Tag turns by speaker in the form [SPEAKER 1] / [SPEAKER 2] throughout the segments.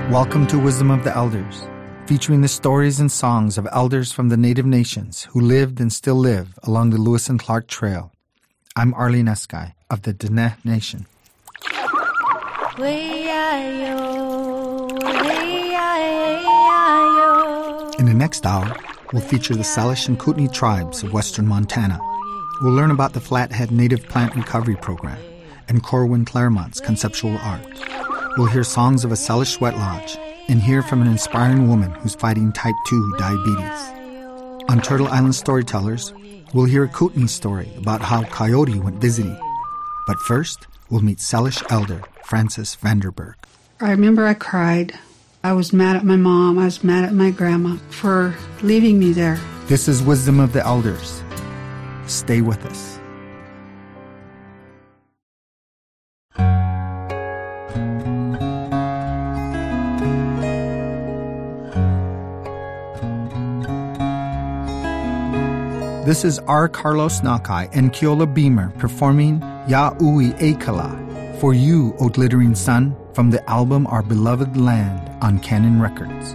[SPEAKER 1] Welcome to Wisdom of the Elders, featuring the stories and songs of elders from the Native nations who lived and still live along the Lewis and Clark Trail. I'm Arlene Eskai of the Diné Nation. In the next hour, we'll feature the Salish and Kootenai tribes of western Montana. We'll learn about the Flathead Native Plant Recovery Program and Corwin Claremont's conceptual art. We'll hear songs of a Salish sweat lodge and hear from an inspiring woman who's fighting type 2 diabetes. On Turtle Island Storytellers, we'll hear a Kootenai story about how Coyote went visiting. But first, we'll meet Salish elder Frances Vanderberg.
[SPEAKER 2] I remember I cried. I was mad at my mom. I was mad at my grandma for leaving me there.
[SPEAKER 1] This is Wisdom of the Elders. Stay with us. This is R. Carlos Nakai and Keola Beamer performing Ya Ui Ekala, For You, O Glittering Sun, from the album Our Beloved Land on Canon Records.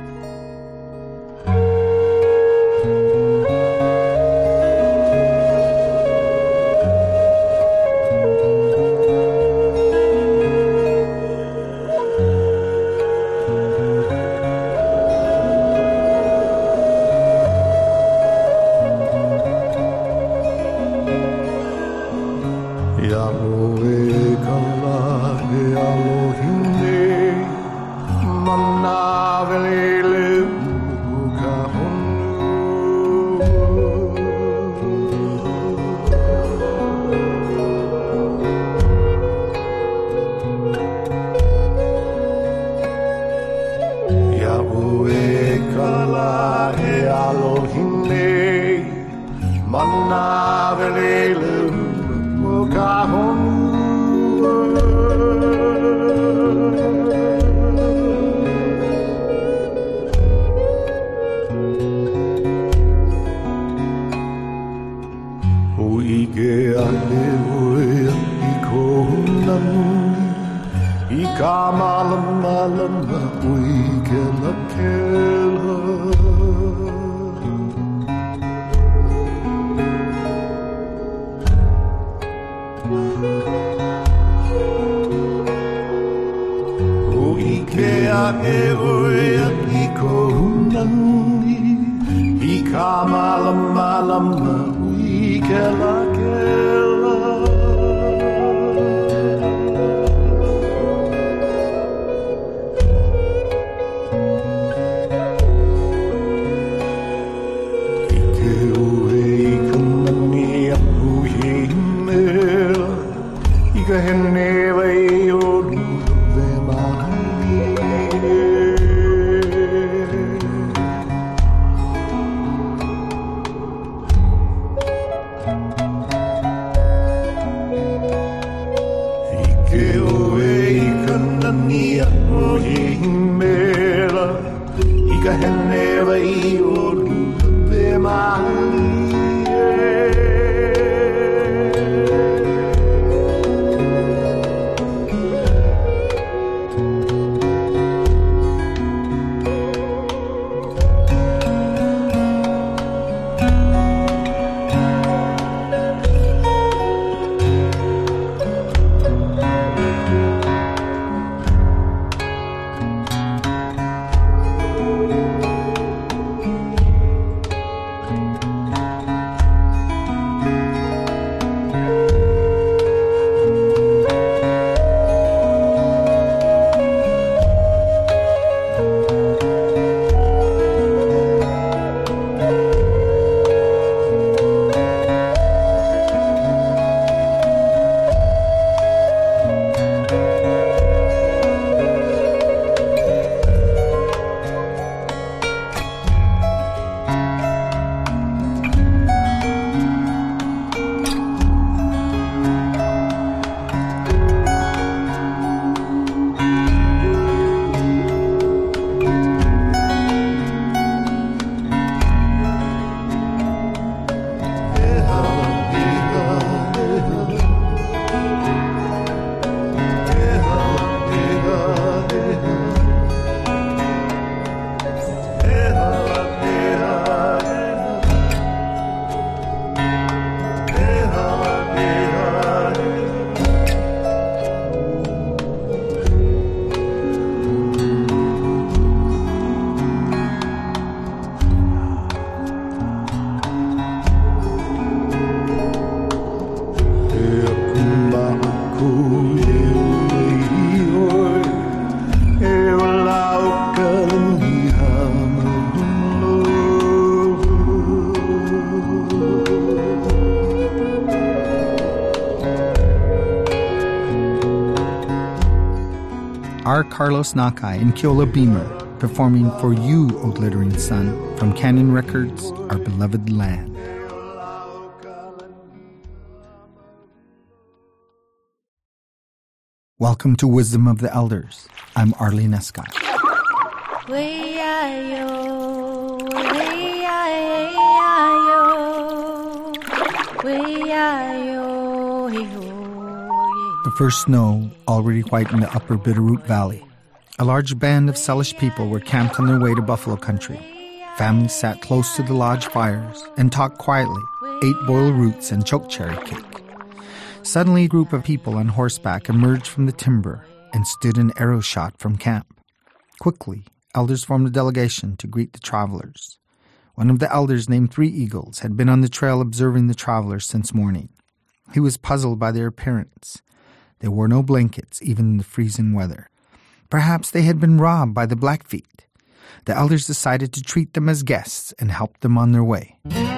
[SPEAKER 1] R. Carlos Nakai and Keola Beamer performing For You, O Glittering Sun from Canyon Records, Our Beloved Land. Welcome to Wisdom of the Elders. I'm Arlene Escott. The first snow already whitened the upper Bitterroot Valley. A large band of Salish people were camped on their way to Buffalo Country. Families sat close to the lodge fires and talked quietly, ate boiled roots and chokecherry cake. Suddenly, a group of people on horseback emerged from the timber and stood an arrow shot from camp. Quickly, elders formed a delegation to greet the travelers. One of the elders, named Three Eagles, had been on the trail observing the travelers since morning. He was puzzled by their appearance. They wore no blankets, even in the freezing weather. Perhaps they had been robbed by the Blackfeet. The elders decided to treat them as guests and help them on their way.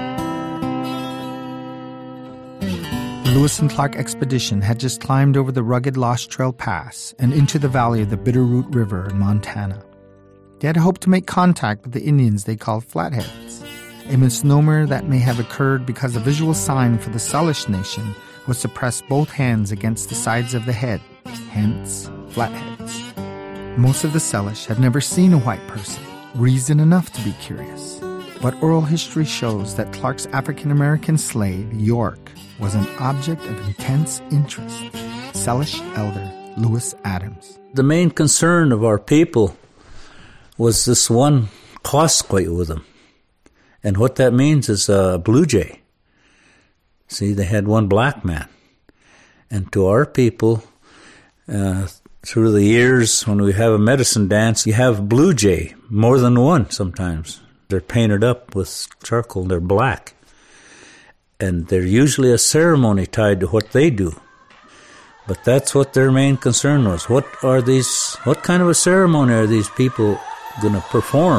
[SPEAKER 1] The Lewis and Clark expedition had just climbed over the rugged Lost Trail Pass and into the valley of the Bitterroot River in Montana. They had hoped to make contact with the Indians they called Flatheads, a misnomer that may have occurred because a visual sign for the Salish nation was to press both hands against the sides of the head, hence Flatheads. Most of the Salish had never seen a white person, reason enough to be curious. But oral history shows that Clark's African-American slave, York, was an object of intense interest. Salish elder Lewis Adams.
[SPEAKER 3] The main concern of our people was this one Quasquay with them. And what that means is a blue jay. See, they had one black man. And to our people, through the years, when we have a medicine dance, you have blue jay, more than one sometimes. They're painted up with charcoal, they're black. And there's usually a ceremony tied to what they do. But that's what their main concern was. What kind of a ceremony are these people going to perform?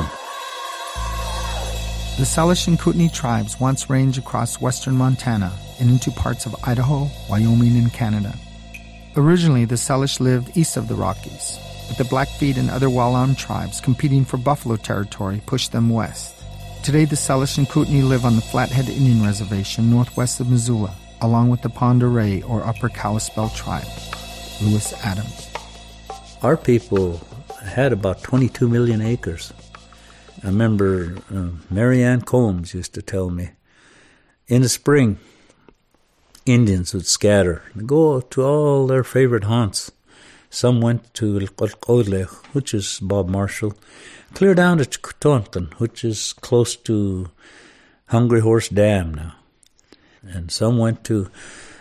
[SPEAKER 1] The Salish and Kootenai tribes once ranged across western Montana and into parts of Idaho, Wyoming, and Canada. Originally, the Salish lived east of the Rockies, but the Blackfeet and other well-armed tribes competing for buffalo territory pushed them west. Today, the Salish and Kootenai live on the Flathead Indian Reservation northwest of Missoula, along with the Pend Oreille or Upper Kalispel tribe. Lewis Adams.
[SPEAKER 3] Our people had about 22 million acres. I remember Marianne Combs used to tell me, in the spring, Indians would scatter and go to all their favorite haunts. Some went to Lqodlech, which is Bob Marshall, clear down to Chkutonkan, which is close to Hungry Horse Dam now. And some went to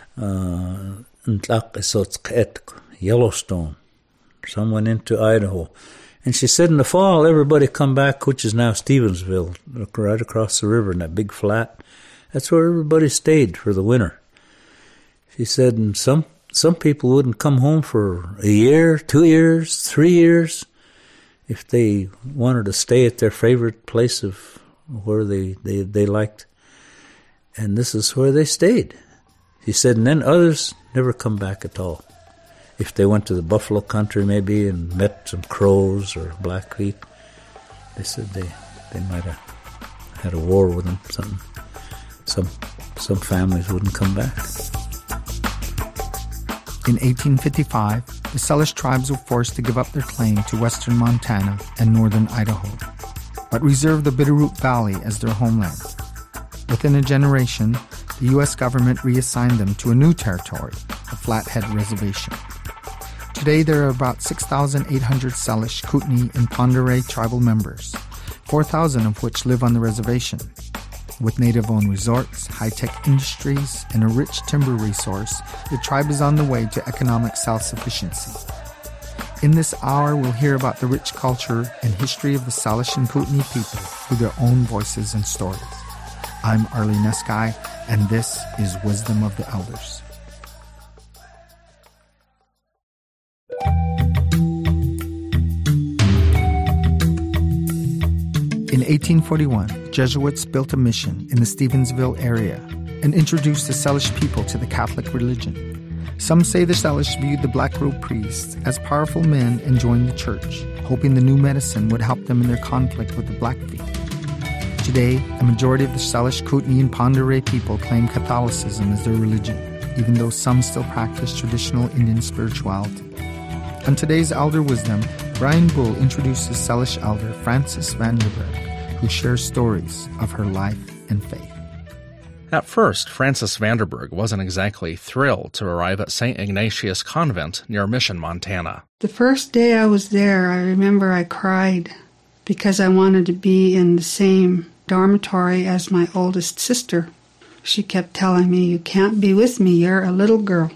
[SPEAKER 3] Yellowstone. Some went into Idaho. And she said in the fall, everybody come back, which is now Stevensville, right across the river in that big flat. That's where everybody stayed for the winter. She said, and some people wouldn't come home for a year, 2 years, 3 years, if they wanted to stay at their favorite place of where they liked. And this is where they stayed. She said, and then others never come back at all. If they went to the Buffalo Country maybe and met some Crows or Blackfeet, they said they might have had a war with them. Some families wouldn't come back.
[SPEAKER 1] In 1855, the Salish tribes were forced to give up their claim to western Montana and northern Idaho, but reserved the Bitterroot Valley as their homeland. Within a generation, the U.S. government reassigned them to a new territory, the Flathead Reservation. Today, there are about 6,800 Salish, Kootenai, and Pend Oreille tribal members, 4,000 of which live on the reservation. With native-owned resorts, high-tech industries, and a rich timber resource, the tribe is on the way to economic self-sufficiency. In this hour, we'll hear about the rich culture and history of the Salish and Kootenai people through their own voices and stories. I'm Arlene Eskai, and this is Wisdom of the Elders. In 1841, Jesuits built a mission in the Stevensville area and introduced the Salish people to the Catholic religion. Some say the Salish viewed the Black Robe priests as powerful men and joined the church, hoping the new medicine would help them in their conflict with the Blackfeet. Today, a majority of the Salish, Kootenai, and Pend Oreille people claim Catholicism as their religion, even though some still practice traditional Indian spirituality. On today's Elder Wisdom, Brian Bull introduces Salish elder Frances Vanderburg, who shares stories of her life and faith.
[SPEAKER 4] At first, Frances Vanderburg wasn't exactly thrilled to arrive at St. Ignatius Convent near Mission, Montana.
[SPEAKER 2] The first day I was there, I remember I cried because I wanted to be in the same dormitory as my oldest sister. She kept telling me, "You can't be with me, you're a little girl."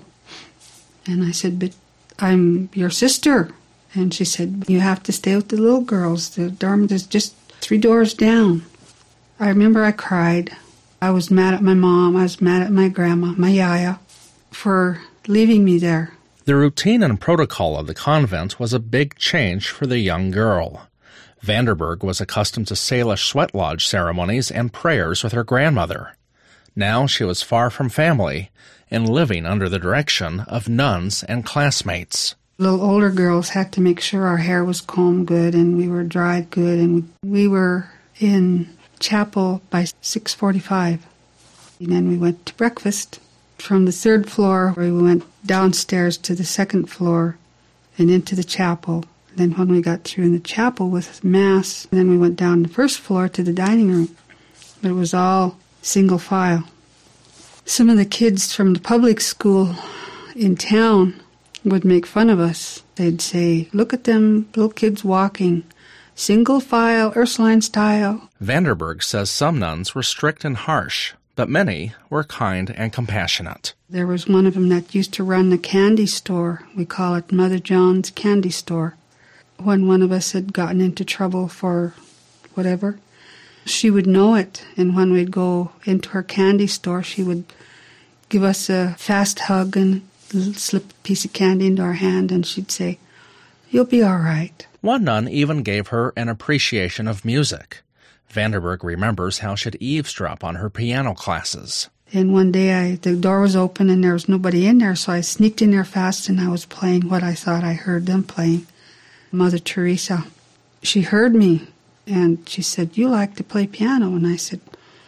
[SPEAKER 2] And I said, "But I'm your sister." And she said, "You have to stay with the little girls. The dormitory's just 3 doors down." I remember I cried. I was mad at my mom, I was mad at my grandma, my yaya, for leaving me there.
[SPEAKER 4] The routine and protocol of the convent was a big change for the young girl. Vanderburg was accustomed to Salish sweat lodge ceremonies and prayers with her grandmother. Now she was far from family and living under the direction of nuns and classmates.
[SPEAKER 2] Little older girls had to make sure our hair was combed good and we were dried good, and we were in chapel by 6:45. And then we went to breakfast. From the 3rd floor, we went downstairs to the 2nd floor and into the chapel. Then when we got through in the chapel with Mass, then we went down the 1st floor to the dining room. But it was all single file. Some of the kids from the public school in town would make fun of us. They'd say, "Look at them little kids walking. Single file, Ursuline style."
[SPEAKER 4] Vanderburg says some nuns were strict and harsh, but many were kind and compassionate.
[SPEAKER 2] There was one of them that used to run the candy store. We call it Mother John's Candy Store. When one of us had gotten into trouble for whatever, she would know it, and when we'd go into her candy store, she would give us a fast hug and slip a piece of candy into our hand, and she'd say, "You'll be all right."
[SPEAKER 4] One nun even gave her an appreciation of music. Vanderburg remembers how she'd eavesdrop on her piano classes.
[SPEAKER 2] And one day the door was open and there was nobody in there, so I sneaked in there fast and I was playing what I thought I heard them playing, Mother Teresa. She heard me and she said, "You like to play piano?" And I said,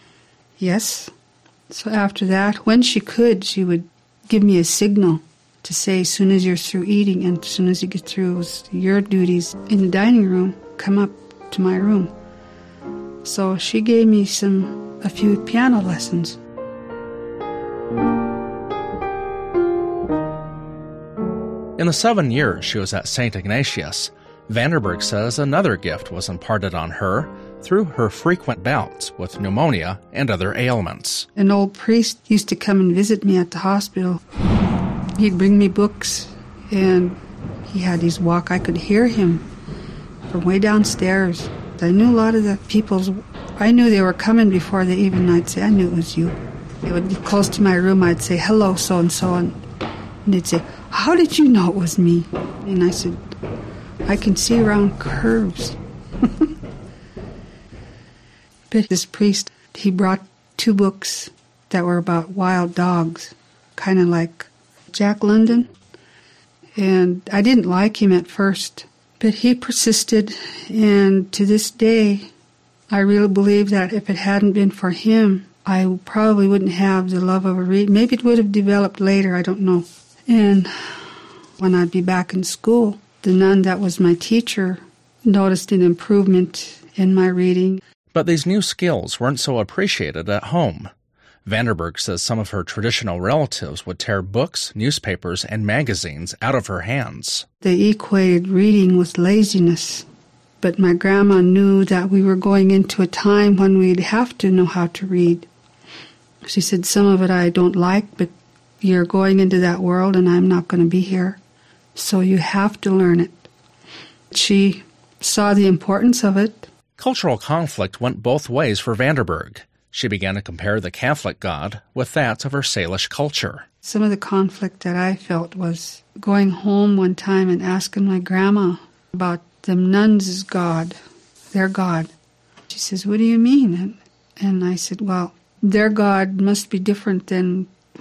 [SPEAKER 2] "Yes." So after that, when she could, she would give me a signal to say, as soon as you're through eating and as soon as you get through your duties in the dining room, come up to my room. So she gave me a few piano lessons.
[SPEAKER 4] In the 7 years she was at St. Ignatius, Vanderburg says another gift was imparted on her through her frequent bouts with pneumonia and other ailments.
[SPEAKER 2] An old priest used to come and visit me at the hospital. He'd bring me books, and he had his walk. I could hear him from way downstairs. I knew a lot of the I knew they were coming before I'd say, "I knew it was you." They would get close to my room, I'd say, "Hello, so-and-so," and they'd say, "How did you know it was me?" And I said, "I can see around curves." But this priest, he brought 2 books that were about wild dogs, kind of like Jack London. And I didn't like him at first, but he persisted, and to this day, I really believe that if it hadn't been for him, I probably wouldn't have the love of a read. Maybe it would have developed later, I don't know. And when I'd be back in school, the nun that was my teacher noticed an improvement in my reading.
[SPEAKER 4] But these new skills weren't so appreciated at home. Vanderburg says some of her traditional relatives would tear books, newspapers, and magazines out of her hands.
[SPEAKER 2] They equated reading with laziness. But my grandma knew that we were going into a time when we'd have to know how to read. She said, "Some of it I don't like, but you're going into that world and I'm not going to be here. So you have to learn it." She saw the importance of it.
[SPEAKER 4] Cultural conflict went both ways for Vanderburg. She began to compare the Catholic God with that of her Salish culture.
[SPEAKER 2] Some of the conflict that I felt was going home one time and asking my grandma about the nuns' God, their God. She says, "What do you mean?" And I said, "Well, their God must be different than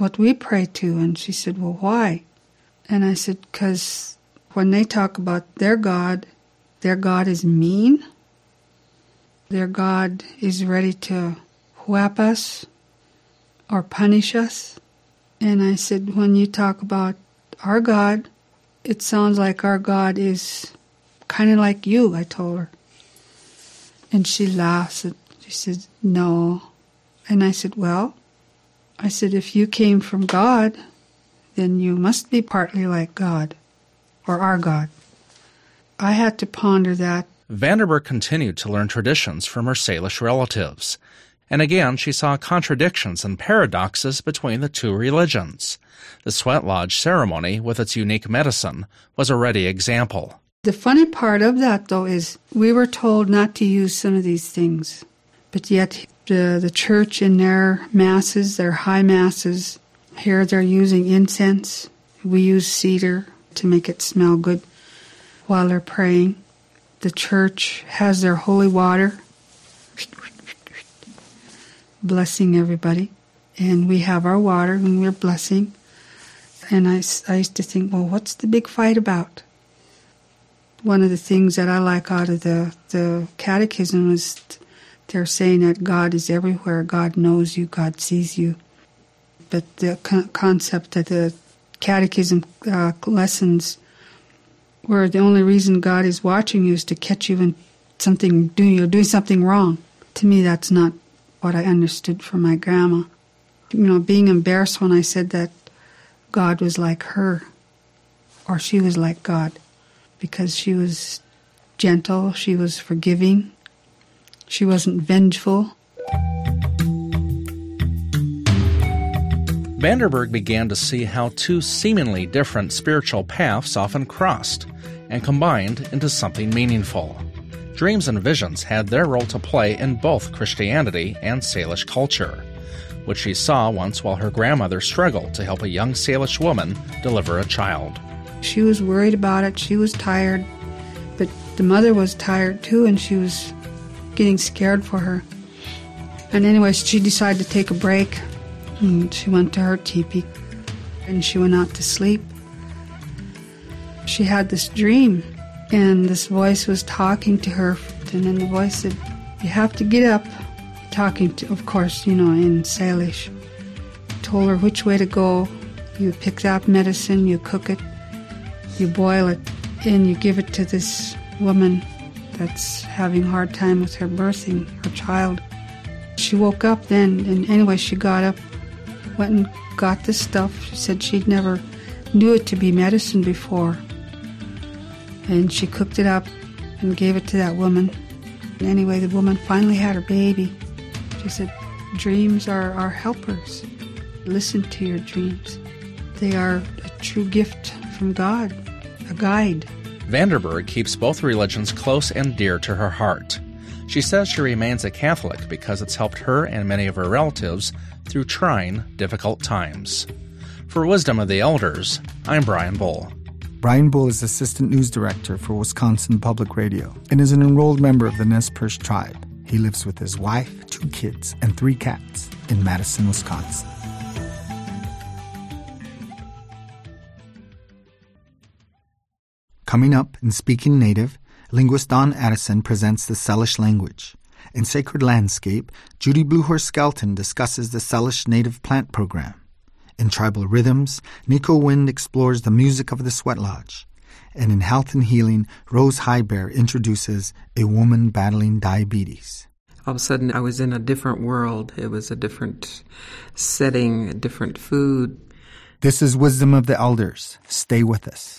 [SPEAKER 2] what we pray to. And she said, well, why? And I said, because when they talk about their God is mean. Their God is ready to whap us or punish us. And I said, when you talk about our God, it sounds like our God is kind of like you, I told her. And she laughs. She said, no. And I said, well, if you came from God, then you must be partly like God, or our God. I had to ponder that.
[SPEAKER 4] Vanderburg continued to learn traditions from her Salish relatives. And again, she saw contradictions and paradoxes between the two religions. The Sweat Lodge ceremony, with its unique medicine, was a ready example.
[SPEAKER 2] The funny part of that, though, is we were told not to use some of these things. But yet the church in their masses, their high masses, here they're using incense. We use cedar to make it smell good while they're praying. The church has their holy water, blessing everybody. And we have our water and we're blessing. And I used to think, well, what's the big fight about? One of the things that I like out of the catechism is they're saying that God is everywhere. God knows you. God sees you. But the concept that the catechism lessons where the only reason God is watching you is to catch you in something, doing something wrong. To me, that's not what I understood from my grandma. Being embarrassed when I said that God was like her, or she was like God, because she was gentle, she was forgiving, she wasn't vengeful.
[SPEAKER 4] Vanderburg began to see how two seemingly different spiritual paths often crossed and combined into something meaningful. Dreams and visions had their role to play in both Christianity and Salish culture, which she saw once while her grandmother struggled to help a young Salish woman deliver a child.
[SPEAKER 2] She was worried about it. She was tired. But the mother was tired too, and she was getting scared for her. And anyway, she decided to take a break. And she went to her teepee, and she went out to sleep. She had this dream, and this voice was talking to her. And then the voice said, you have to get up. Talking to, of course, in Salish. Told her which way to go. You pick that medicine, you cook it, you boil it, and you give it to this woman that's having a hard time with her birthing her child. She woke up then, and anyway, she got up, went and got this stuff. She said she'd never knew it to be medicine before. And she cooked it up and gave it to that woman. And anyway, the woman finally had her baby. She said, dreams are our helpers. Listen to your dreams. They are a true gift from God, a guide.
[SPEAKER 4] Vanderburg keeps both religions close and dear to her heart. She says she remains a Catholic because it's helped her and many of her relatives through trying, difficult times. For Wisdom of the Elders, I'm Brian Bull.
[SPEAKER 1] Brian Bull is Assistant News Director for Wisconsin Public Radio and is an enrolled member of the Nez Perce tribe. He lives with his wife, 2 kids, and 3 cats in Madison, Wisconsin. Coming up in Speaking Native, linguist Don Addison presents the Salish language. In Sacred Landscape, Judy Bluehorse Skelton discusses the Salish Native Plant Program. In Tribal Rhythms, Nico Wind explores the music of the Sweat Lodge. And in Health and Healing, Rose Highbear introduces a woman battling diabetes.
[SPEAKER 5] All of a sudden, I was in a different world. It was a different setting, a different food.
[SPEAKER 1] This is Wisdom of the Elders. Stay with us.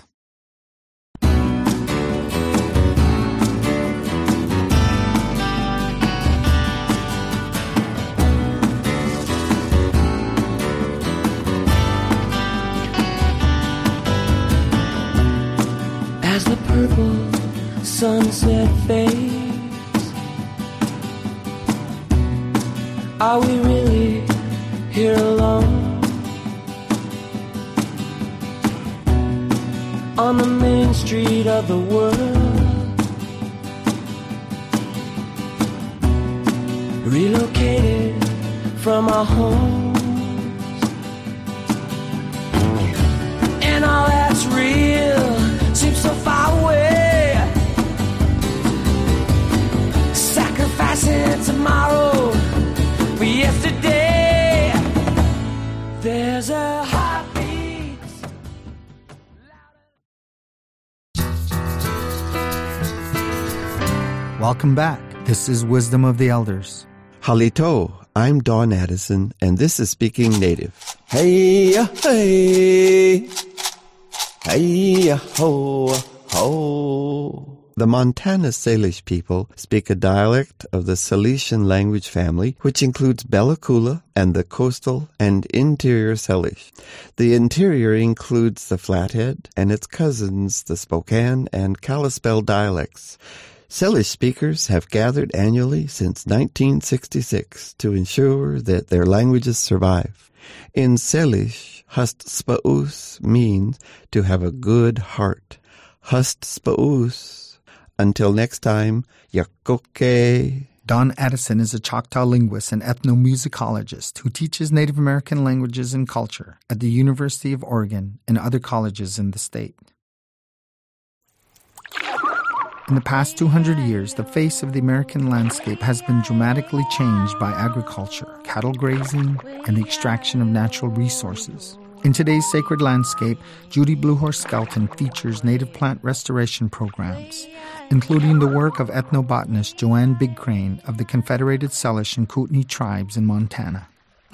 [SPEAKER 6] As the purple sunset fades, are we really here alone? On the main street of the world, relocated from our homes,
[SPEAKER 1] Welcome back. This is Wisdom of the Elders.
[SPEAKER 7] Halito, I'm Don Addison, and this is Speaking Native.
[SPEAKER 6] Hey, hey, hey, ho, ho.
[SPEAKER 7] The Montana Salish people speak a dialect of the Salesian language family, which includes Bella Coola and the coastal and interior Salish. The interior includes the Flathead and its cousins, the Spokane and Kalispel dialects. Salish speakers have gathered annually since 1966 to ensure that their languages survive. In Salish, Hust Spa'us means to have a good heart. Hust Spa'us. Until next time, Yakoke.
[SPEAKER 1] Don Addison is a Choctaw linguist and ethnomusicologist who teaches Native American languages and culture at the University of Oregon and other colleges in the state. In the past 200 years, the face of the American landscape has been dramatically changed by agriculture, cattle grazing, and the extraction of natural resources. In today's Sacred Landscape, Judy Bluehorse Skelton features native plant restoration programs, including the work of ethnobotanist Joanne Big Crane of the Confederated Salish and Kootenai tribes in Montana.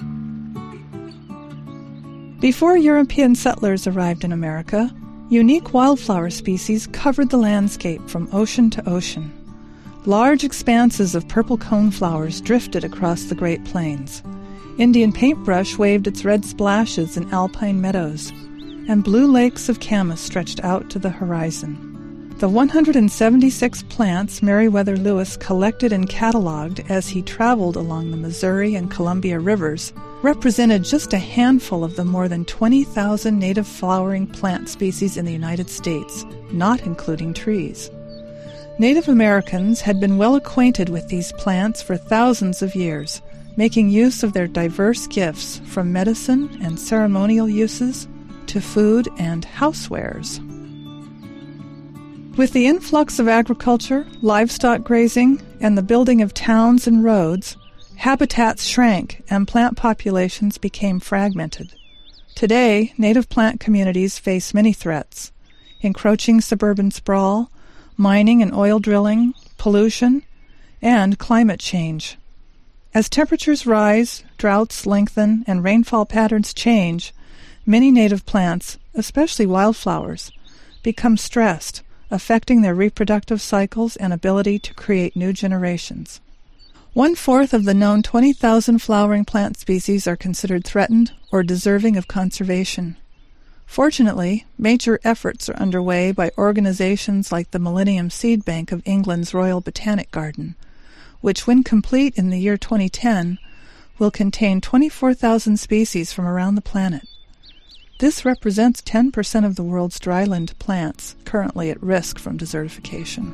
[SPEAKER 8] Before European settlers arrived in America, unique wildflower species covered the landscape from ocean to ocean. Large expanses of purple coneflowers drifted across the Great Plains. Indian paintbrush waved its red splashes in alpine meadows, and blue lakes of camas stretched out to the horizon. The 176 plants Meriwether Lewis collected and cataloged as he traveled along the Missouri and Columbia rivers represented just a handful of the more than 20,000 native flowering plant species in the United States, not including trees. Native Americans had been well acquainted with these plants for thousands of years, making use of their diverse gifts from medicine and ceremonial uses to food and housewares. With the influx of agriculture, livestock grazing, and the building of towns and roads, habitats shrank and plant populations became fragmented. Today, native plant communities face many threats: encroaching suburban sprawl, mining and oil drilling, pollution, and climate change. As temperatures rise, droughts lengthen, and rainfall patterns change, many native plants, especially wildflowers, become stressed, affecting their reproductive cycles and ability to create new generations. 1/4 of the known 20,000 flowering plant species are considered threatened or deserving of conservation. Fortunately, major efforts are underway by organizations like the Millennium Seed Bank of England's Royal Botanic Garden, which, when complete in the year 2010, will contain 24,000 species from around the planet. This represents 10% of the world's dryland plants currently at risk from desertification.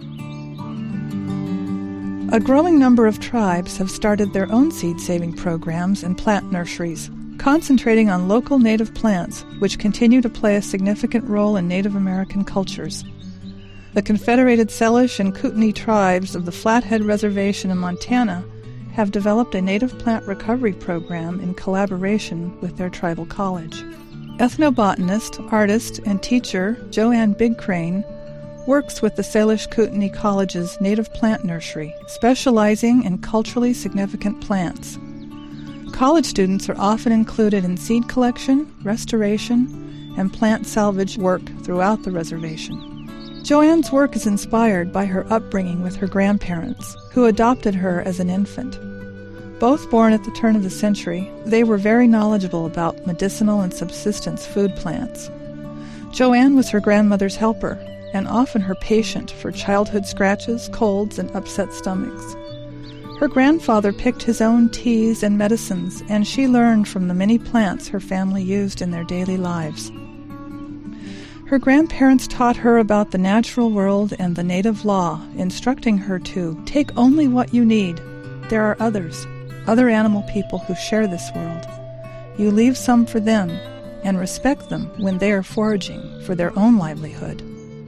[SPEAKER 8] A growing number of tribes have started their own seed-saving programs and plant nurseries, concentrating on local native plants, which continue to play a significant role in Native American cultures. The Confederated Salish and Kootenai tribes of the Flathead Reservation in Montana have developed a native plant recovery program in collaboration with their tribal college. Ethnobotanist, artist, and teacher Joanne Big Crane works with the Salish Kootenai College's native plant nursery, specializing in culturally significant plants. College students are often included in seed collection, restoration, and plant salvage work throughout the reservation. Joanne's work is inspired by her upbringing with her grandparents, who adopted her as an infant. Both born at the turn of the century, they were very knowledgeable about medicinal and subsistence food plants. Joanne was her grandmother's helper, and often her patient for childhood scratches, colds, and upset stomachs. Her grandfather picked his own teas and medicines, and she learned from the many plants her family used in their daily lives. Her grandparents taught her about the natural world and the native law, instructing her to take only what you need. There are others, other animal people who share this world. You leave some for them and respect them when they are foraging for their own livelihood.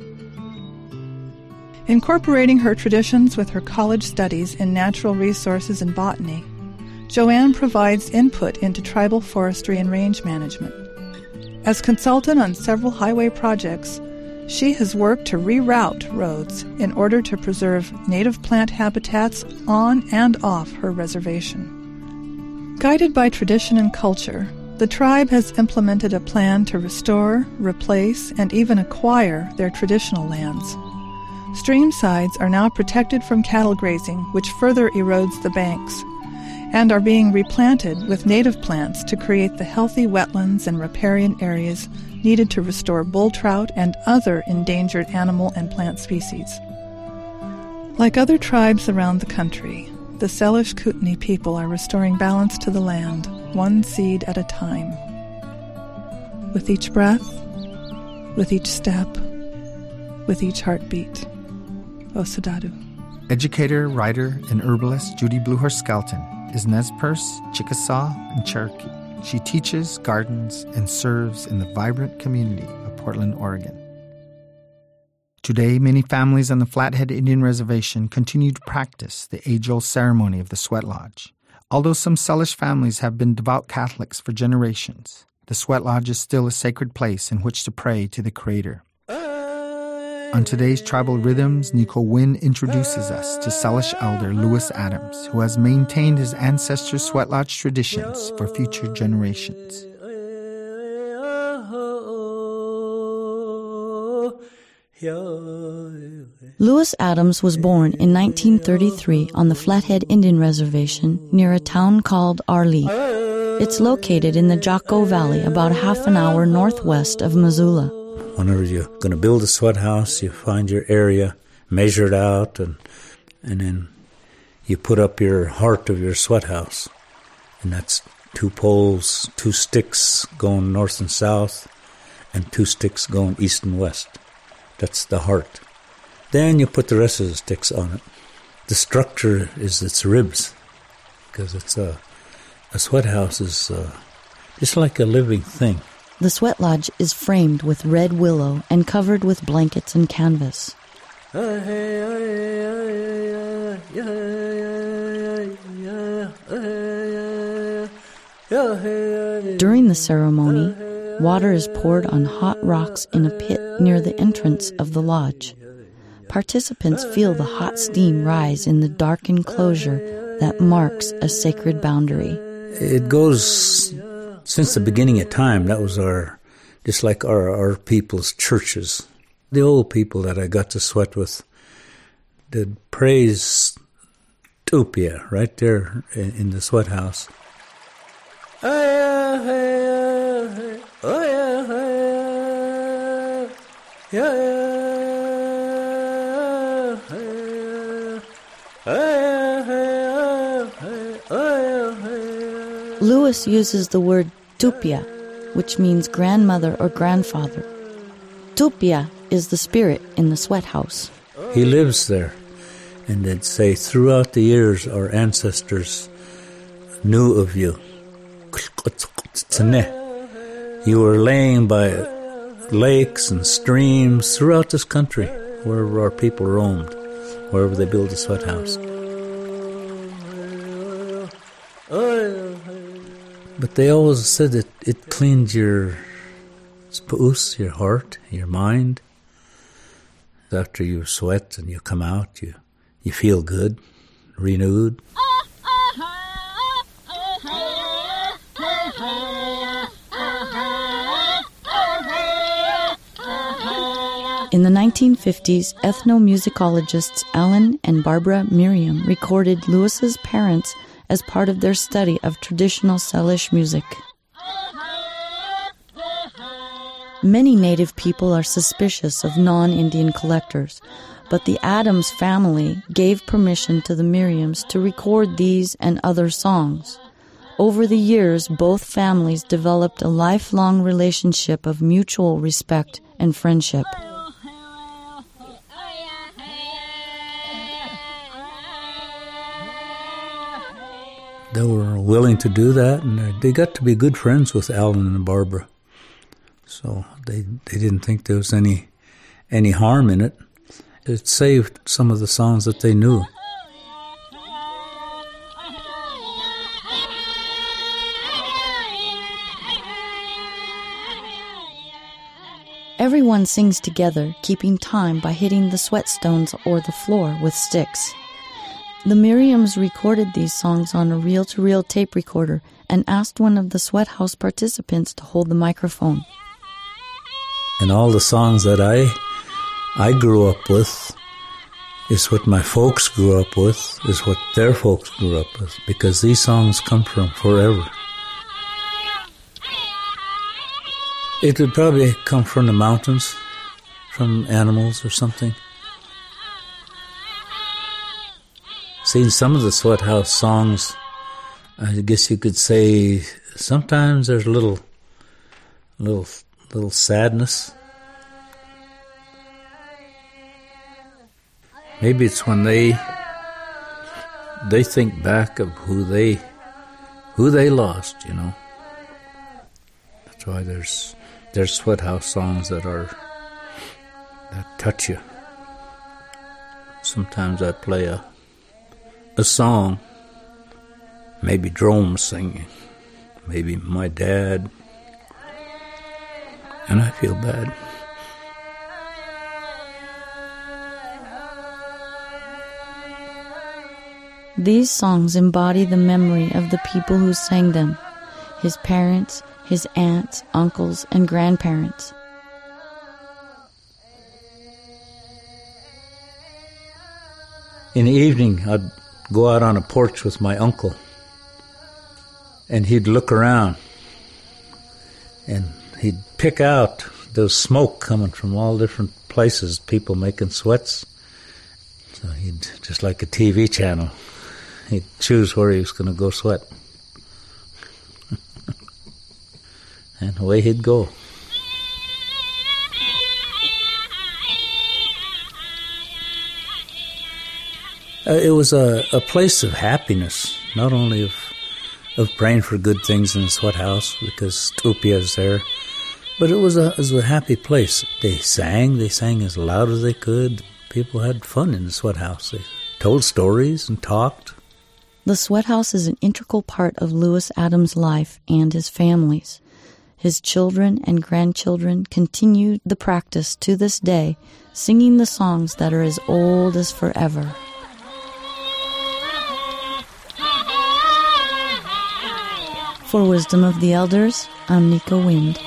[SPEAKER 8] Incorporating her traditions with her college studies in natural resources and botany, Joanne provides input into tribal forestry and range management. As consultant on several highway projects, She has worked to reroute roads in order to preserve native plant habitats on and off her reservation. Guided by tradition and culture, the tribe has implemented a plan to restore, replace, and even acquire their traditional lands. Stream sides are now protected from cattle grazing, which further erodes the banks, and are being replanted with native plants to create the healthy wetlands and riparian areas needed to restore bull trout and other endangered animal and plant species. Like other tribes around the country, the Salish Kootenai people are restoring balance to the land, one seed at a time. With each breath, with each step, with each heartbeat. Osadadu.
[SPEAKER 1] Educator, writer, and herbalist Judy Bluehorse Skelton is Nez Perce, Chickasaw, and Cherokee. She teaches, gardens, and serves in the vibrant community of Portland, Oregon. Today, many families on the Flathead Indian Reservation continue to practice the age-old ceremony of the Sweat Lodge. Although some Salish families have been devout Catholics for generations, the Sweat Lodge is still a sacred place in which to pray to the Creator. On today's Tribal Rhythms, Nico Wynn introduces us to Salish elder Lewis Adams, who has maintained his ancestors' Sweat Lodge traditions for future generations.
[SPEAKER 9] Lewis Adams was born in 1933 on the Flathead Indian Reservation near a town called Arlee. It's located in the Jocko Valley, about half an hour northwest of Missoula.
[SPEAKER 3] Whenever you're going to build a sweat house, you find your area, measure it out, and then you put up your heart of your sweat house. And that's 2 poles, 2 sticks going north and south, and 2 sticks going east and west. That's the heart. Then you put the rest of the sticks on it. The structure is its ribs, because it's a sweat house is just like a living thing.
[SPEAKER 9] The Sweat Lodge is framed with red willow and covered with blankets and canvas. During the ceremony, water is poured on hot rocks in a pit near the entrance of the lodge. Participants feel the hot steam rise in the dark enclosure that marks a sacred boundary.
[SPEAKER 3] It goes since the beginning of time. That was just like our people's churches. The old people that I got to sweat with did praise Tupia right there in the sweat house.
[SPEAKER 9] Lewis uses the word Tupia, which means grandmother or grandfather. Tupia is the spirit in the sweat house.
[SPEAKER 3] He lives there, and they'd say, throughout the years, our ancestors knew of you. You were laying by lakes and streams throughout this country, wherever our people roamed, wherever they built a sweat house. But they always said that it cleaned your spoos, your heart, your mind. After you sweat and you come out, you feel good, renewed.
[SPEAKER 9] In the 1950s, ethnomusicologists Alan and Barbara Miriam recorded Lewis's parents as part of their study of traditional Salish music. Many native people are suspicious of non-Indian collectors, but the Adams family gave permission to the Miriams to record these and other songs. Over the years, both families developed a lifelong relationship of mutual respect and friendship.
[SPEAKER 3] They were willing to do that, and they got to be good friends with Alan and Barbara. So they didn't think there was any harm in it. It saved some of the songs that they knew.
[SPEAKER 9] Everyone sings together, keeping time by hitting the sweatstones or the floor with sticks. The Miriams recorded these songs on a reel-to-reel tape recorder and asked one of the Sweat House participants to hold the microphone.
[SPEAKER 3] And all the songs that I grew up with is what my folks grew up with, is what their folks grew up with, because these songs come from forever. It would probably come from the mountains, from animals or something. See, some of the Sweat House songs, I guess you could say, sometimes there's a little sadness. Maybe it's when they think back of who they lost, you know. That's why there's Sweat House songs that touch you. Sometimes I play a song, maybe drums singing, maybe my dad, and I feel bad.
[SPEAKER 9] These songs embody the memory of the people who sang them, his parents, his aunts, uncles, and grandparents.
[SPEAKER 3] In the evening, I'd go out on a porch with my uncle, and he'd look around, and he'd pick out those smoke coming from all different places, people making sweats. So he'd, just like a TV channel, he'd choose where he was going to go sweat. And away he'd go. It was a place of happiness, not only of praying for good things in the Sweat House, because Tupia's there, but it was a happy place. They sang as loud as they could. People had fun in the Sweat House. They told stories and talked.
[SPEAKER 9] The Sweat House is an integral part of Lewis Adams' life and his family's. His children and grandchildren continue the practice to this day, singing the songs that are as old as forever. For Wisdom of the Elders, I'm Nika Wind.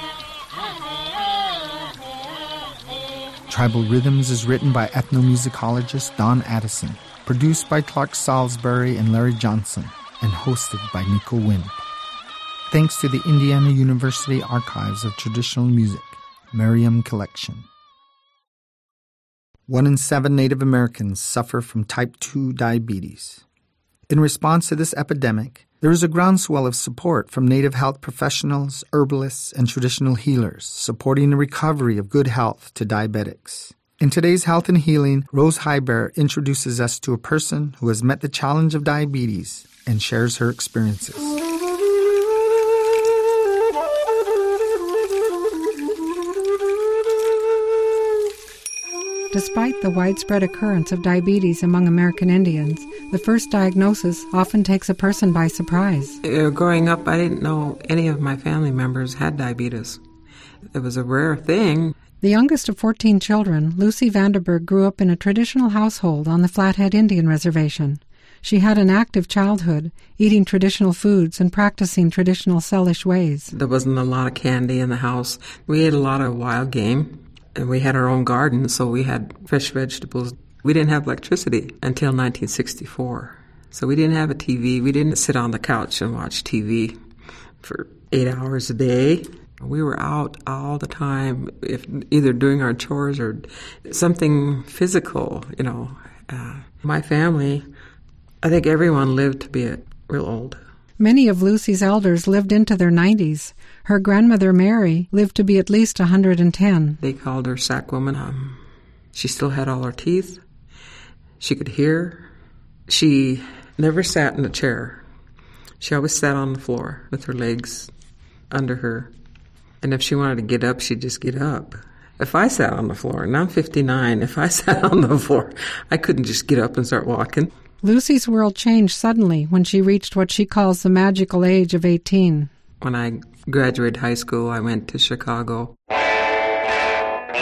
[SPEAKER 1] Tribal Rhythms is written by ethnomusicologist Don Addison, produced by Clark Salisbury and Larry Johnson, and hosted by Nika Wind. Thanks to the Indiana University Archives of Traditional Music, Merriam Collection. 1 in 7 Native Americans suffer from type 2 diabetes. In response to this epidemic, there is a groundswell of support from Native health professionals, herbalists, and traditional healers, supporting the recovery of good health to diabetics. In today's Health and Healing, Rose Heiber introduces us to a person who has met the challenge of diabetes and shares her experiences.
[SPEAKER 10] Despite the widespread occurrence of diabetes among American Indians, the first diagnosis often takes a person by surprise.
[SPEAKER 5] Growing up, I didn't know any of my family members had diabetes. It was a rare thing.
[SPEAKER 10] The youngest of 14 children, Lucy Vanderburg grew up in a traditional household on the Flathead Indian Reservation. She had an active childhood, eating traditional foods and practicing traditional Salish ways.
[SPEAKER 5] There wasn't a lot of candy in the house. We ate a lot of wild game. And we had our own garden, so we had fresh vegetables. We didn't have electricity until 1964. So we didn't have a TV. We didn't sit on the couch and watch TV for 8 hours a day. We were out all the time, either doing our chores or something physical, you know. My family, I think everyone lived to be real old.
[SPEAKER 10] Many of Lucy's elders lived into their 90s. Her grandmother, Mary, lived to be at least 110.
[SPEAKER 5] They called her Sack Woman. She still had all her teeth. She could hear. She never sat in a chair. She always sat on the floor with her legs under her. And if she wanted to get up, she'd just get up. If I sat on the floor, and I'm 59, if I sat on the floor, I couldn't just get up and start walking.
[SPEAKER 10] Lucy's world changed suddenly when she reached what she calls the magical age of 18.
[SPEAKER 5] When I graduated high school, I went to Chicago.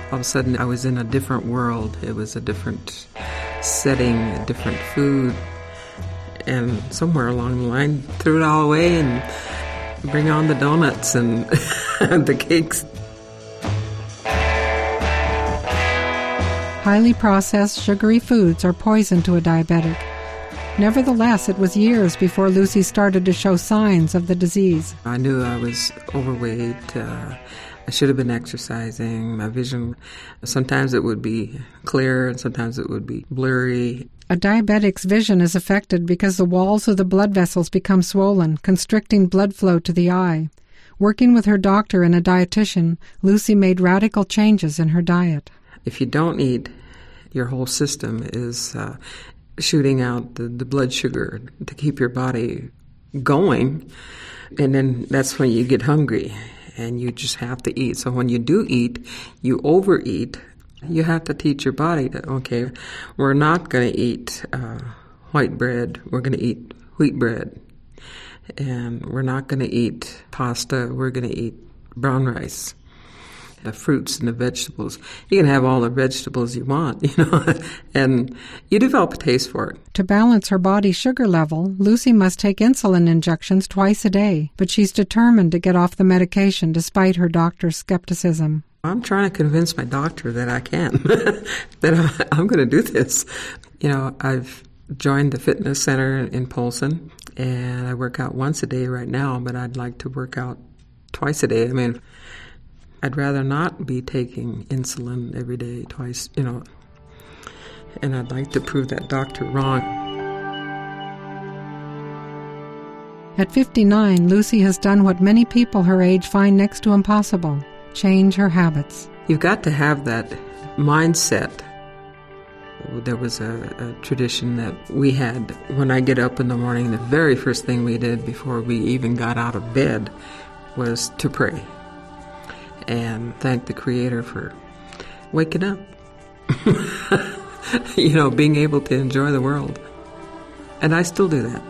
[SPEAKER 5] All of a sudden, I was in a different world. It was a different setting, a different food. And somewhere along the line, threw it all away and bring on the donuts and the cakes.
[SPEAKER 10] Highly processed, sugary foods are poison to a diabetic. Nevertheless, it was years before Lucy started to show signs of the disease.
[SPEAKER 5] I knew I was overweight. I should have been exercising. My vision, sometimes it would be clear and sometimes it would be blurry.
[SPEAKER 10] A diabetic's vision is affected because the walls of the blood vessels become swollen, constricting blood flow to the eye. Working with her doctor and a dietitian, Lucy made radical changes in her diet.
[SPEAKER 5] If you don't eat, your whole system is shooting out the blood sugar to keep your body going. And then that's when you get hungry and you just have to eat. So when you do eat, you overeat. You have to teach your body that, okay, we're not going to eat white bread. We're going to eat wheat bread. And we're not going to eat pasta. We're going to eat brown rice. The fruits and the vegetables. You can have all the vegetables you want, and you develop a taste for it.
[SPEAKER 10] To balance her body's sugar level, Lucy must take insulin injections twice a day, but she's determined to get off the medication despite her doctor's skepticism.
[SPEAKER 5] I'm trying to convince my doctor that I can, that I'm going to do this. I've joined the fitness center in Polson, and I work out once a day right now, but I'd like to work out twice a day. I'd rather not be taking insulin every day, twice, and I'd like to prove that doctor wrong.
[SPEAKER 10] At 59, Lucy has done what many people her age find next to impossible: change her habits.
[SPEAKER 5] You've got to have that mindset. There was a tradition that we had. When I get up in the morning, the very first thing we did before we even got out of bed was to pray and thank the Creator for waking up. Being able to enjoy the world. And I still do that.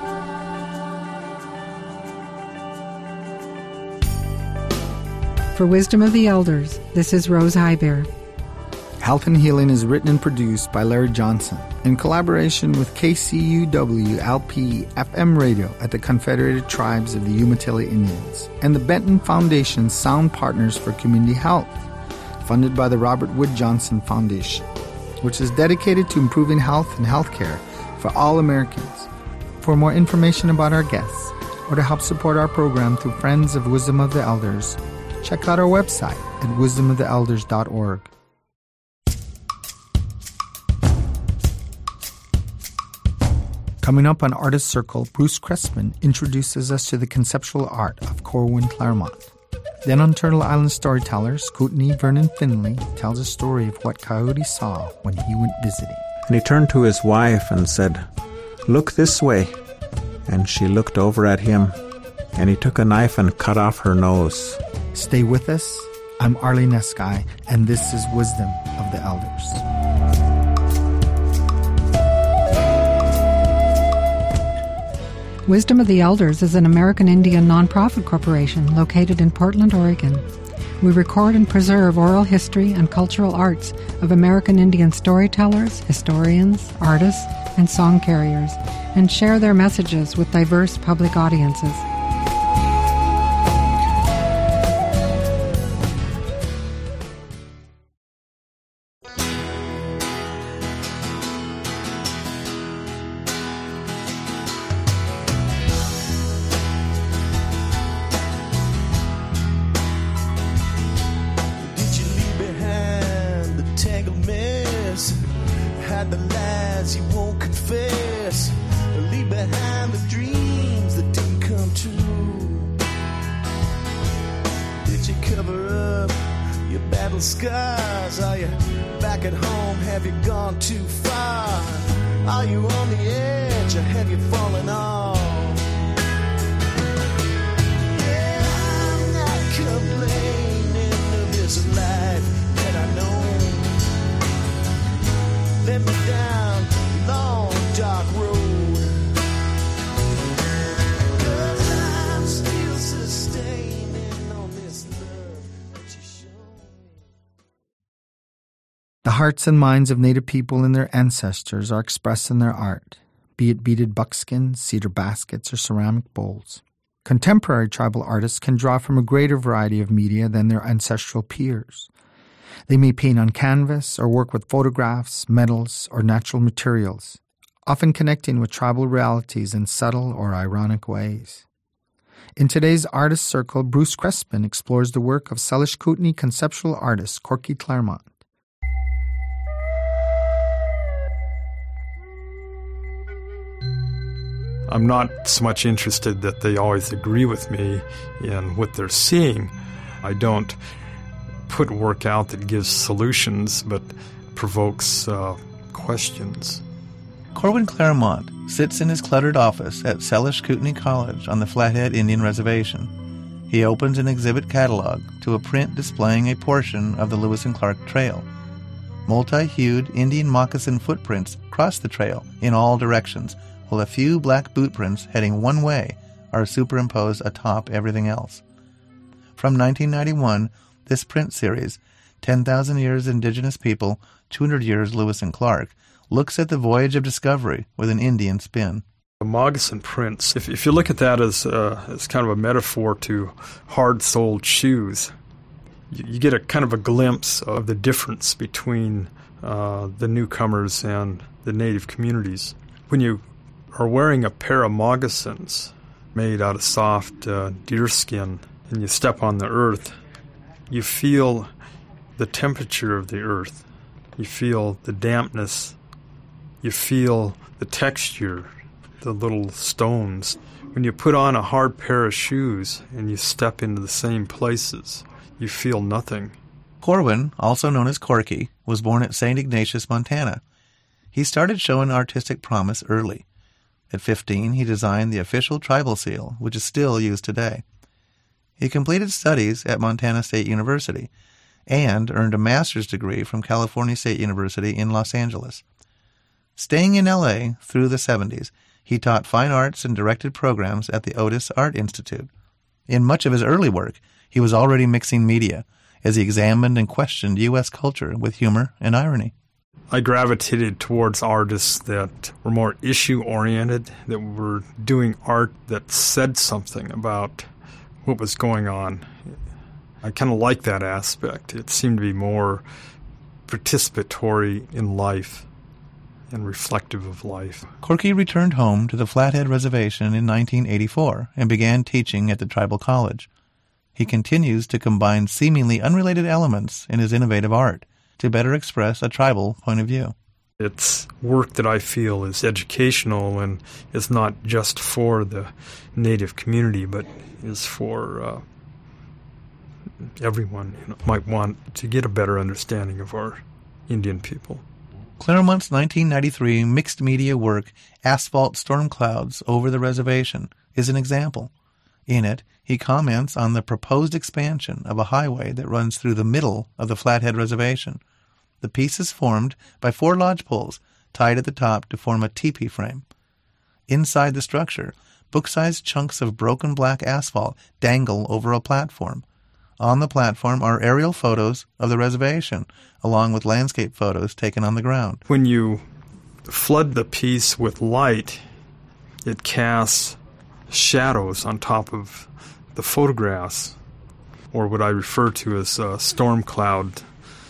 [SPEAKER 10] For Wisdom of the Elders, this is Rose Highbear.
[SPEAKER 1] Health and Healing is written and produced by Larry Johnson in collaboration with KCUW-LP FM radio at the Confederated Tribes of the Umatilla Indians and the Benton Foundation's Sound Partners for Community Health, funded by the Robert Wood Johnson Foundation, which is dedicated to improving health and health care for all Americans. For more information about our guests or to help support our program through Friends of Wisdom of the Elders, check out our website at wisdomoftheelders.org. Coming up on Artist Circle, Bruce Cressman introduces us to the conceptual art of Corwin Claremont. Then on Turtle Island Storytellers, Kootenai Vernon Finley tells a story of what Coyote saw when he went visiting.
[SPEAKER 11] And he turned to his wife and said, "Look this way." And she looked over at him, and he took a knife and cut off her nose.
[SPEAKER 1] Stay with us. I'm Arlene Eskai, and this is Wisdom of the Elders.
[SPEAKER 10] Wisdom of the Elders is an American Indian nonprofit corporation located in Portland, Oregon. We record and preserve oral history and cultural arts of American Indian storytellers, historians, artists, and song carriers, and share their messages with diverse public audiences.
[SPEAKER 6] Had the lies you won't confess, leave behind the dreams that didn't come true. Did you cover up your battle scars? Are you back at home? Have you gone too far? Are you on the edge or have you fallen off? Yeah, I'm not complaining of this life that I know. Let me down a long dark road, 'cause I'm still sustaining on this love that you show me.
[SPEAKER 1] The hearts and minds of Native people and their ancestors are expressed in their art, be it beaded buckskin, cedar baskets, or ceramic bowls. Contemporary tribal artists can draw from a greater variety of media than their ancestral peers. They may paint on canvas or work with photographs, metals, or natural materials, often connecting with tribal realities in subtle or ironic ways. In today's Artist Circle, Bruce Crespin explores the work of Salish Kootenai conceptual artist Corky Claremont.
[SPEAKER 12] I'm not so much interested that they always agree with me in what they're seeing. I don't put work out that gives solutions, but provokes questions.
[SPEAKER 13] Corwin Claremont sits in his cluttered office at Salish Kootenai College on the Flathead Indian Reservation. He opens an exhibit catalog to a print displaying a portion of the Lewis and Clark Trail. Multi-hued Indian moccasin footprints cross the trail in all directions, while a few black boot prints heading one way are superimposed atop everything else. From 1991, this print series, 10,000 Years Indigenous People, 200 Years Lewis and Clark, looks at the voyage of discovery with an Indian spin.
[SPEAKER 12] The moccasin prints, if you look at that as kind of a metaphor to hard-soled shoes, you get a kind of a glimpse of the difference between the newcomers and the native communities. When you are wearing a pair of moccasins made out of soft deer skin and you step on the earth, you feel the temperature of the earth. You feel the dampness. You feel the texture, the little stones. When you put on a hard pair of shoes and you step into the same places, you feel nothing.
[SPEAKER 13] Corwin, also known as Corky, was born at St. Ignatius, Montana. He started showing artistic promise early. At 15, he designed the official tribal seal, which is still used today. He completed studies at Montana State University and earned a master's degree from California State University in Los Angeles. Staying in L.A. through the 70s, he taught fine arts and directed programs at the Otis Art Institute. In much of his early work, he was already mixing media as he examined and questioned U.S. culture with humor and irony.
[SPEAKER 12] I gravitated towards artists that were more issue-oriented, that were doing art that said something about what was going on. I kind of liked that aspect. It seemed to be more participatory in life and reflective of life.
[SPEAKER 13] Corky returned home to the Flathead Reservation in 1984 and began teaching at the tribal college. He continues to combine seemingly unrelated elements in his innovative art to better express a tribal point of view.
[SPEAKER 12] It's work that I feel is educational and is not just for the native community, but is for everyone who might want to get a better understanding of our Indian people.
[SPEAKER 13] Claremont's 1993 mixed media work, Asphalt Storm Clouds Over the Reservation, is an example. In it, he comments on the proposed expansion of a highway that runs through the middle of the Flathead Reservation. The piece is formed by 4 lodge poles tied at the top to form a teepee frame. Inside the structure, book-sized chunks of broken black asphalt dangle over a platform. On the platform are aerial photos of the reservation, along with landscape photos taken on the ground.
[SPEAKER 12] When you flood the piece with light, it casts shadows on top of the photographs, or what I refer to as storm cloud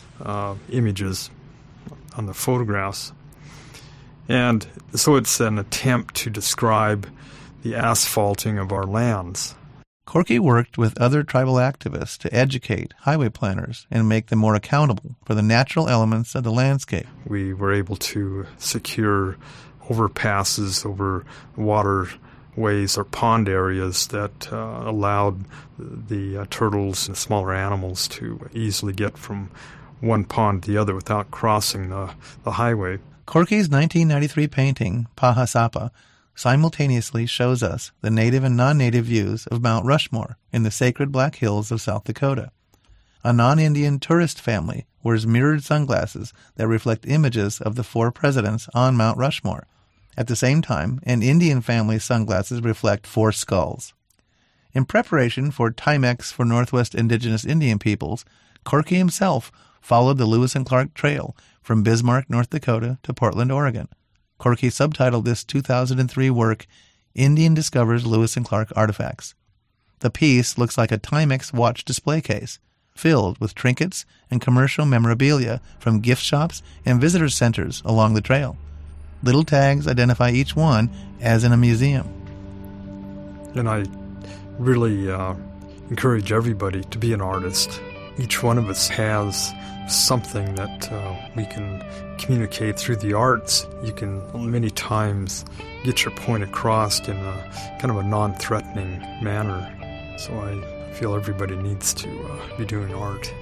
[SPEAKER 12] images on the photographs. And so it's an attempt to describe the asphalting of our lands.
[SPEAKER 13] Corky worked with other tribal activists to educate highway planners and make them more accountable for the natural elements of the landscape.
[SPEAKER 12] We were able to secure overpasses over waterways or pond areas that allowed the turtles and smaller animals to easily get from one pond to the other without crossing the highway.
[SPEAKER 13] Corky's 1993 painting, Pahasapa, simultaneously shows us the native and non-native views of Mount Rushmore in the sacred Black Hills of South Dakota. A non-Indian tourist family wears mirrored sunglasses that reflect images of the 4 presidents on Mount Rushmore. At the same time, an Indian family's sunglasses reflect 4 skulls. In preparation for Timex for Northwest Indigenous Indian Peoples, Corky himself followed the Lewis and Clark Trail from Bismarck, North Dakota to Portland, Oregon. Corky subtitled this 2003 work, Indian Discovers Lewis and Clark Artifacts. The piece looks like a Timex watch display case, filled with trinkets and commercial memorabilia from gift shops and visitor centers along the trail. Little tags identify each one as in a museum.
[SPEAKER 12] And I really encourage everybody to be an artist. Each one of us has something that we can communicate through the arts. You can many times get your point across in a kind of a non-threatening manner. So I feel everybody needs to be doing art.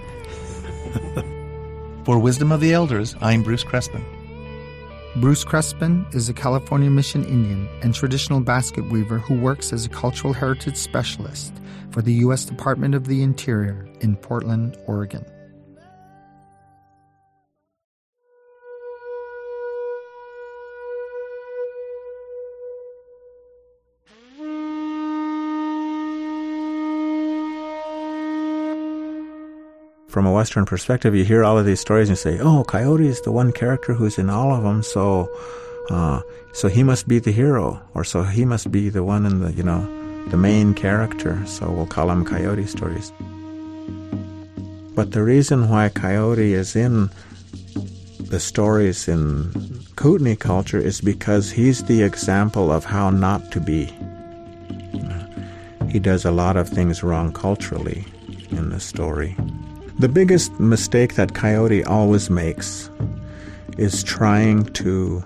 [SPEAKER 13] For Wisdom of the Elders, I'm Bruce Crespin.
[SPEAKER 1] Bruce Crespin is a California Mission Indian and traditional basket weaver who works as a cultural heritage specialist for the U.S. Department of the Interior in Portland, Oregon.
[SPEAKER 11] From a Western perspective, you hear all of these stories and you say, oh, Coyote is the one character who's in all of them, so he must be the hero, or so he must be the one in the main character, so we'll call him Coyote stories. But the reason why Coyote is in the stories in Kootenai culture is because he's the example of how not to be. He does a lot of things wrong culturally in the story. The biggest mistake that Coyote always makes is trying to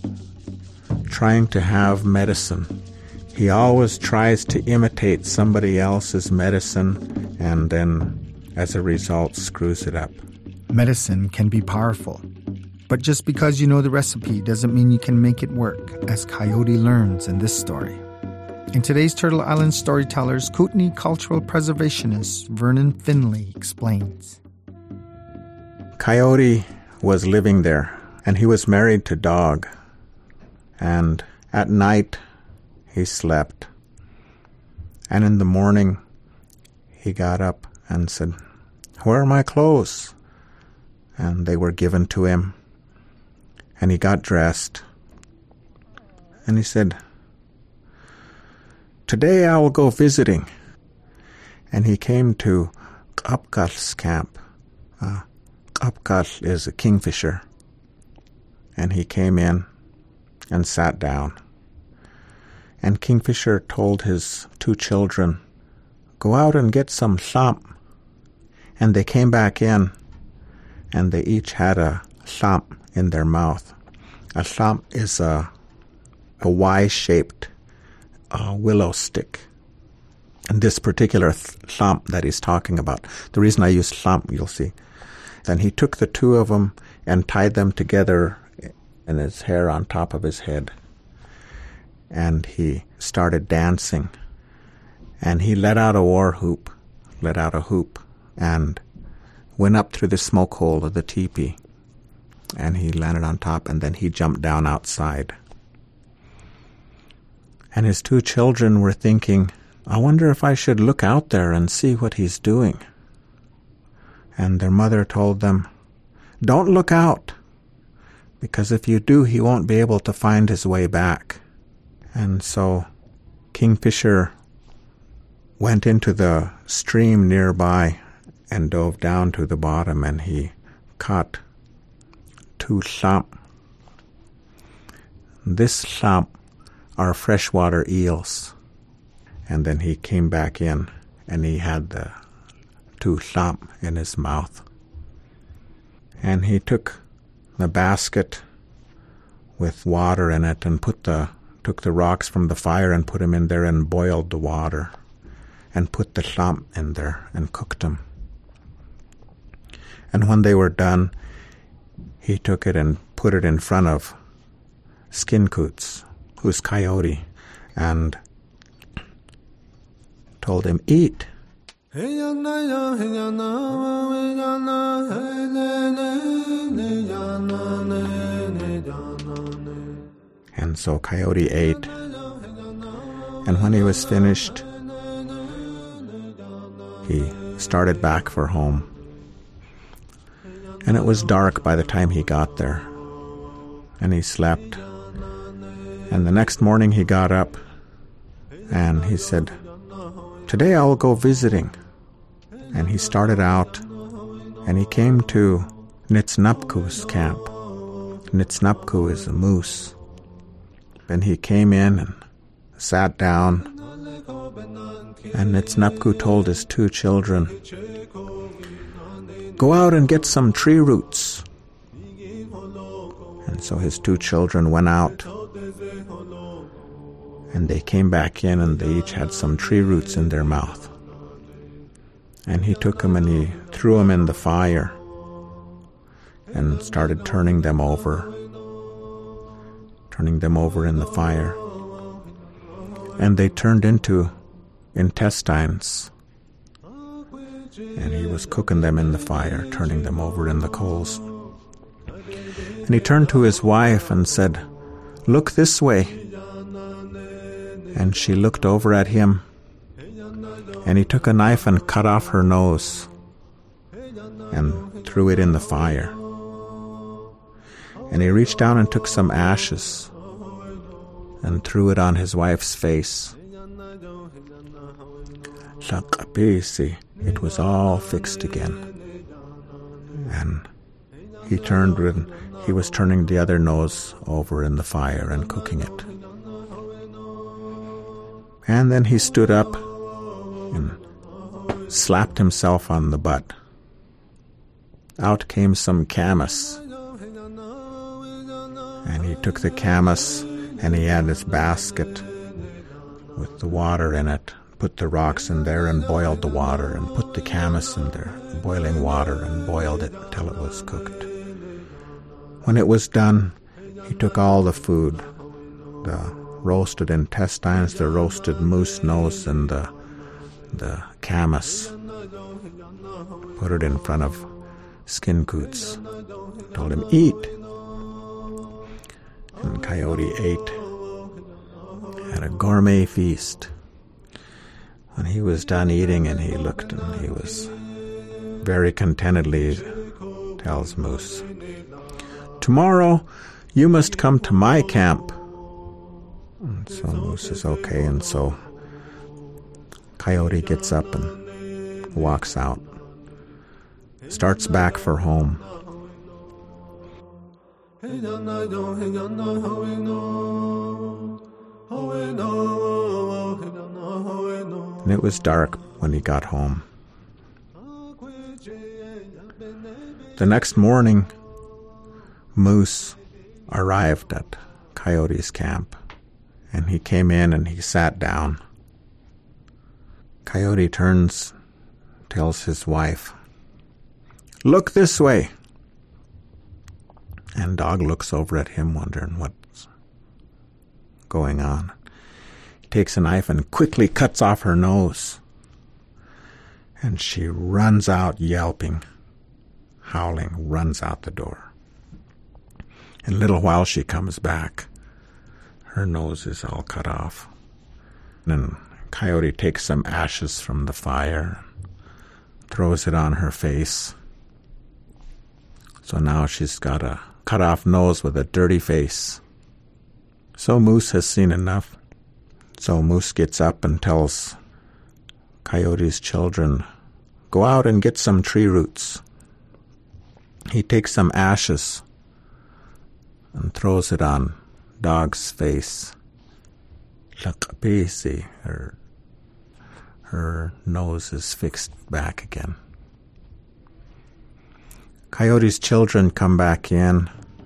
[SPEAKER 11] have medicine. He always tries to imitate somebody else's medicine and then, as a result, screws it up.
[SPEAKER 1] Medicine can be powerful, but just because you know the recipe doesn't mean you can make it work, as Coyote learns in this story. In today's Turtle Island Storytellers, Kootenai cultural preservationist Vernon Finley explains.
[SPEAKER 11] Coyote was living there, and he was married to Dog. And at night, he slept. And in the morning, he got up and said, "Where are my clothes?" And they were given to him. And he got dressed. And he said, "Today I will go visiting." And he came to Kapkal's camp. Kapkal is a kingfisher. And he came in and sat down. And Kingfisher told his 2 children, "Go out and get some samp." And they came back in, and they each had a samp in their mouth. A samp is a Y-shaped willow stick. And this particular samp that he's talking about, the reason I use samp, you'll see. Then he took the 2 of them and tied them together in his hair on top of his head. And he started dancing. And he let out a hoop, and went up through the smoke hole of the teepee. And he landed on top, and then he jumped down outside. And his 2 children were thinking, "I wonder if I should look out there and see what he's doing." And their mother told them, "Don't look out, because if you do, he won't be able to find his way back." And so Kingfisher went into the stream nearby and dove down to the bottom, and he caught 2 samp. This samp are freshwater eels. And then he came back in, and he had the 2 samp in his mouth. And he took the basket with water in it and took the rocks from the fire and put them in there and boiled the water and put the samp in there and cooked them. And when they were done, he took it and put it in front of Skincoots, who's Coyote, and told him, "Eat." And so Coyote ate. And when he was finished, he started back for home. And it was dark by the time he got there. And he slept. And the next morning he got up and he said, "Today I'll go visiting." And he started out and he came to Nitsnapku's camp. Nitsnapku is a moose. And he came in and sat down. And Nitsnapku told his 2 children, "Go out and get some tree roots." And so his 2 children went out. And they came back in and they each had some tree roots in their mouth. And he took them and he threw them in the fire and started turning them over in the fire. And they turned into intestines. And he was cooking them in the fire, turning them over in the coals. And he turned to his wife and said, "Look this way." And she looked over at him, and he took a knife and cut off her nose and threw it in the fire. And he reached down and took some ashes and threw it on his wife's face. It was all fixed again. And he turned when he was turning the other nose over in the fire and cooking it. And then he stood up and slapped himself on the butt. Out came some camas. And he took the camas and he had his basket with the water in it, put the rocks in there and boiled the water, and put the camas in there, boiling water, and boiled it until it was cooked. When it was done, he took all the food, the roasted intestines, the roasted moose nose, and the camas, put it in front of Skin Coots, told him, "Eat." And Coyote ate, had a gourmet feast. When he was done eating and he looked and he was very contentedly, tells Moose, "Tomorrow you must come to my camp." And so Moose says, "Okay." And so Coyote gets up and walks out, starts back for home. And it was dark when he got home. The next morning, Moose arrived at Coyote's camp, and he came in and he sat down. Coyote turns, tells his wife, "Look this way." And Dog looks over at him, wondering what's going on. He takes a knife and quickly cuts off her nose. And she runs out yelping, howling, runs out the door. In a little while she comes back. Her nose is all cut off. And Coyote takes some ashes from the fire, throws it on her face. So now she's got a cut-off nose with a dirty face. So Moose has seen enough. So Moose gets up and tells Coyote's children, "Go out and get some tree roots." He takes some ashes and throws it on Dog's face. Her nose is fixed back again. Coyote's children come back in,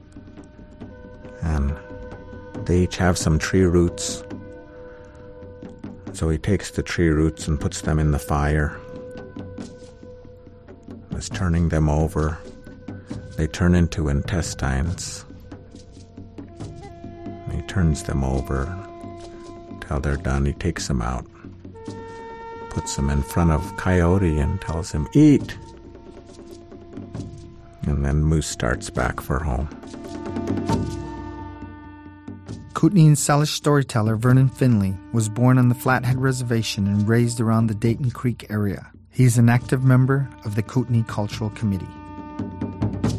[SPEAKER 11] and they each have some tree roots. So he takes the tree roots and puts them in the fire. He's turning them over. They turn into intestines. He turns them over till they're done. He takes them out, puts them in front of Coyote and tells him, "Eat." And then Moose starts back for home.
[SPEAKER 1] Kootenai and Salish storyteller Vernon Finley was born on the Flathead Reservation and raised around the Dayton Creek area. He's an active member of the Kootenai Cultural Committee.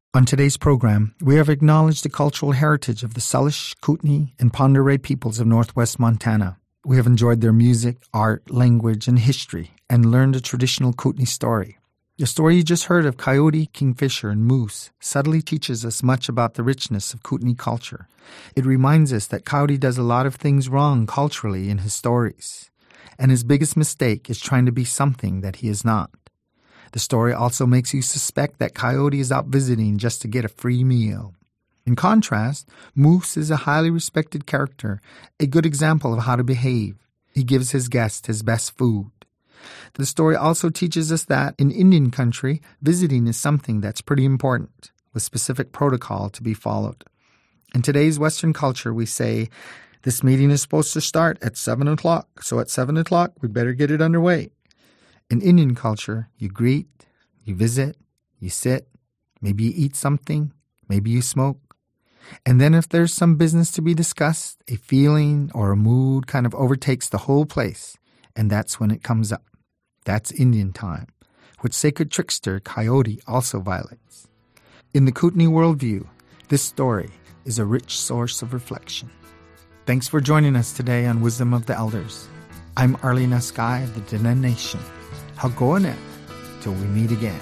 [SPEAKER 1] On today's program, we have acknowledged the cultural heritage of the Salish, Kootenai, and Pend Oreille peoples of northwest Montana. We have enjoyed their music, art, language, and history, and learned a traditional Kootenai story. The story you just heard of Coyote, Kingfisher, and Moose subtly teaches us much about the richness of Kootenai culture. It reminds us that Coyote does a lot of things wrong culturally in his stories, and his biggest mistake is trying to be something that he is not. The story also makes you suspect that Coyote is out visiting just to get a free meal. In contrast, Moose is a highly respected character, a good example of how to behave. He gives his guest his best food. The story also teaches us that in Indian country, visiting is something that's pretty important, with specific protocol to be followed. In today's Western culture, we say, this meeting is supposed to start at 7 o'clock, so at 7 o'clock, we better get it underway. In Indian culture, you greet, you visit, you sit, maybe you eat something, maybe you smoke. And then if there's some business to be discussed, a feeling or a mood kind of overtakes the whole place, and that's when it comes up. That's Indian time, which sacred trickster Coyote also violates. In the Kootenai worldview, this story is a rich source of reflection. Thanks for joining us today on Wisdom of the Elders. I'm Arlene Eskai of the Diné Nation. Hagoanet, till we meet again.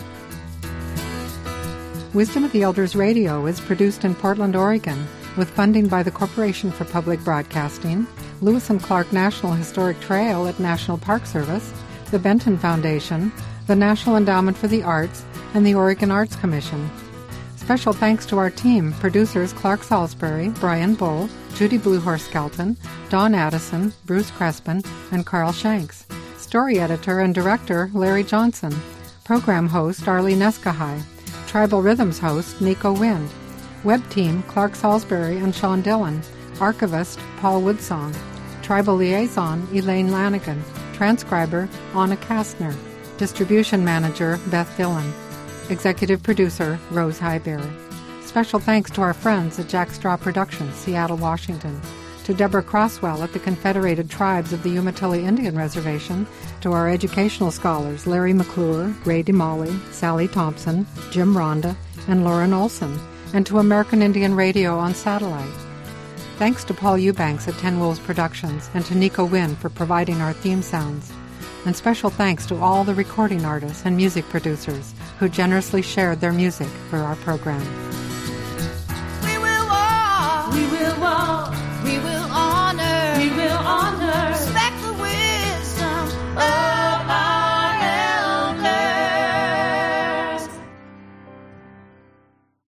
[SPEAKER 10] Wisdom of the Elders Radio is produced in Portland, Oregon, with funding by the Corporation for Public Broadcasting, Lewis and Clark National Historic Trail at National Park Service, the Benton Foundation, the National Endowment for the Arts, and the Oregon Arts Commission. Special thanks to our team, producers Clark Salisbury, Brian Bull, Judy Bluehorse Skelton, Don Addison, Bruce Crespin, and Carl Shanks. Story editor and director Larry Johnson. Program host Arlene Eskai. Tribal Rhythms host Nico Wind. Web team Clark Salisbury and Sean Dillon. Archivist Paul Woodsong. Tribal liaison Elaine Lanigan. Transcriber Anna Kastner. Distribution manager Beth Dillon. Executive producer Rose Highberry. Special thanks to our friends at Jack Straw Productions, Seattle, Washington. To Deborah Crosswell at the Confederated Tribes of the Umatilla Indian Reservation, to our educational scholars Larry McClure, Ray DeMolly, Sally Thompson, Jim Ronda, and Lauren Olson, and to American Indian Radio on satellite. Thanks to Paul Eubanks at Ten Wolves Productions and to Nico Wynn for providing our theme sounds. And special thanks to all the recording artists and music producers who generously shared their music for our program.